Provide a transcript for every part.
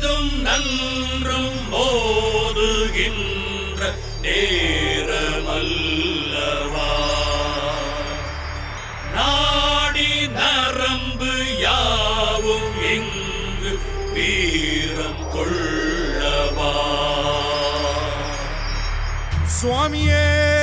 தீதும் நன்றும் மோதுகின்ற நேரமல்லவா நாடி நரம்பு யாவும் எங்கு வீரம் கொள்ளவா சுவாமியே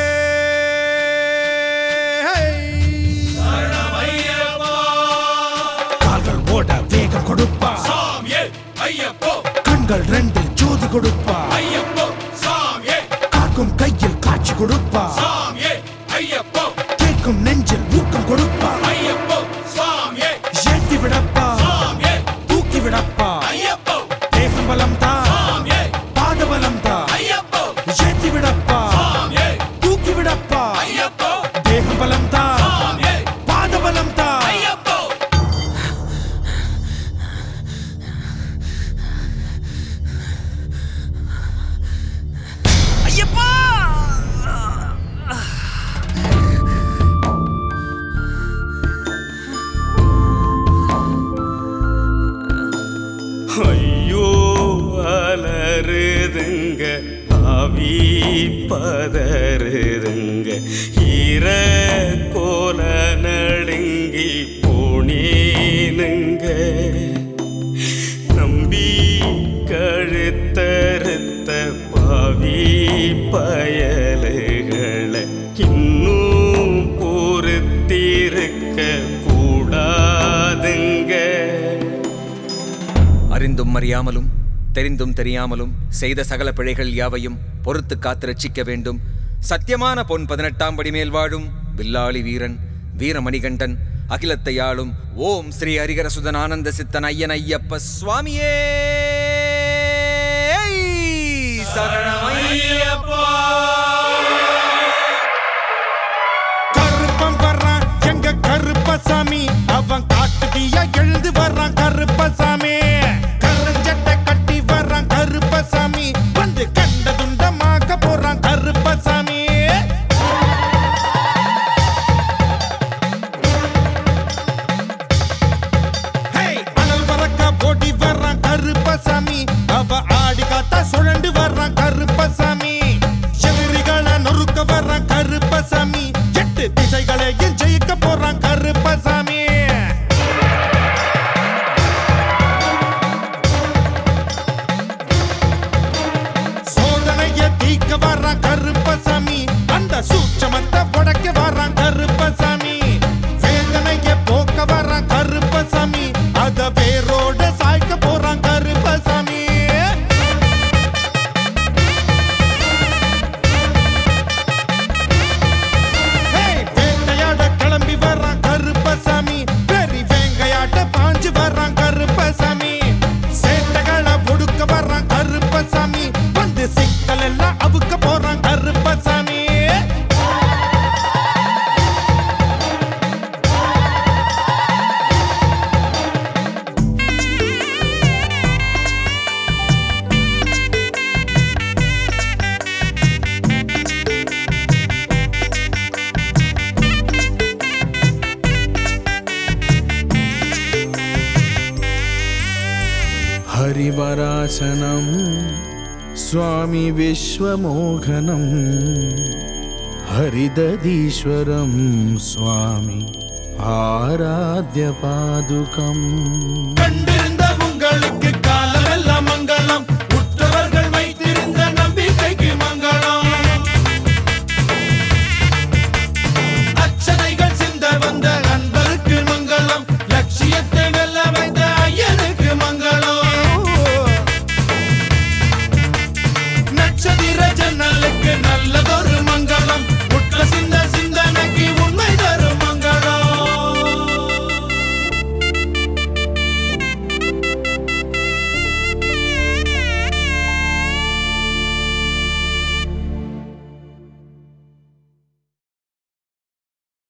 வேகம் கொடுப்பா சாமியே ஐயப்போ கண்கள் ரெண்டில் ஜோதி கொடுப்பா ஐயப்போ சாமியே காக்கும் கையில் காட்சி கொடுப்பா சாமியே ஐயப்போ கேட்கும் நெஞ்சில் ஊக்கம் கொடுப்பா ஐயப்போ சாமியே ஏற்றி விடப்பா சாமியே தூக்கி விடப்பா ஐயப்போ தேகம் பலம் தா சாமியே பாத பலம் தா ஐயப்போ ஏற்றி விடப்பா சாமியே தூக்கி விடப்பா ஐயப்போ தேகம் பலம் தா சாமியே பாத பலம் தா ஐயப்போ ஐயப்பா ஐயோ அலறுதுங்க ஆவி பதறுதுங்க ஈர கோல நடுங்கி போனேனுங்க நம்பி கழுத்தறுத்த பாவி பயலுகளை இன்னும் பொறுத்திருக்க கூடாதுங்க. அறிந்தும் அறியாமலும் தெரிந்தும் தெரியாமலும் செய்த சகல பிழைகள் யாவையும் பொறுத்து காத்து ரட்சிக்க வேண்டும். சத்தியமான பொன் 18ஆம் படி மேல் வாழும் வில்லாளி வீரன் வீரமணிகண்டன் அகிலத்தை ஆளும் ஓம் ஸ்ரீ ஹரிகரசுதன் ஆனந்த சித்தன் ஐயன் ஐயப்ப சுவாமியே சரணமையப்பா. கருப்பன் வர்றான் எங்க கருப்பசாமி அவன் காட்டுதியா எழுந்து வர்றான் கருப்பசாமி கருஞ்சட்டை கட்டி வர்றான் கருப்பசாமி வந்து கண்ட துண்டமாக்க போறான் கருப்பசாமி அனல் பறக்க போட்டி வர்றான் கருப்பசாமி அவ ஆடி காத்தா சுழண்டு வர்றான் கருப்பசாமி எதிரிகளை நொறுக்க வர்றான் கருப்பசாமி 8 திசைகளையும் ஜெயிக்க போறான் கருப்பசாமி சோதனைய தீக்க வர்றான் கருப்பசாமி அந்த சூட்சமத்தை உடைக்க வர்றான் கருப்பசாமி வேதனைய போக்க வர்றான் கருப்பசாமி அத வேரோட சாய்க்க போறான் கருப்பசாமி வேங்கையாட கிளம்பி வர்றான் கருப்பசாமி பெரி வேங்கையாட்ட பாஞ்சு வர்றான் கருப்பசாமி சேட்டைகளை ஒடுக்க வர்றான் கருப்பசாமி வந்து சிக்கல் எல்லாம் அவுக்க போறான் கருப்பசாமி हरिवरासनं स्वामी विश्वमोहनं हरिदधीश्वरं स्वामी आराध्यपादुकम् கண்டு